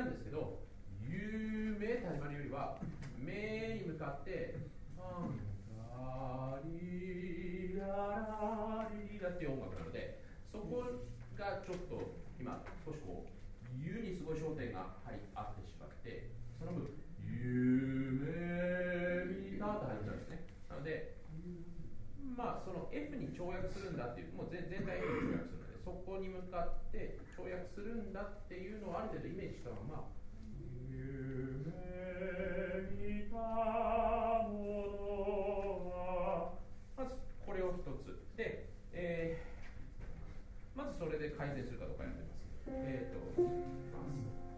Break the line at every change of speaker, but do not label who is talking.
なんですけど、夢って始まるよりは目に向かってラリララリラっていう音楽なので、そこがちょっと今少しこうゆにすごい焦点があってしまって、その分夢見たって始まるんですね。なのでまあその F に跳躍するんだっていう、もう全体 F に跳躍するので、そこに向かって跳躍するんだっていうのをある程度イメージしたまま、夢見たものは、まずこれを一つで、まずそれで改善するかどうかやってみます。いきます。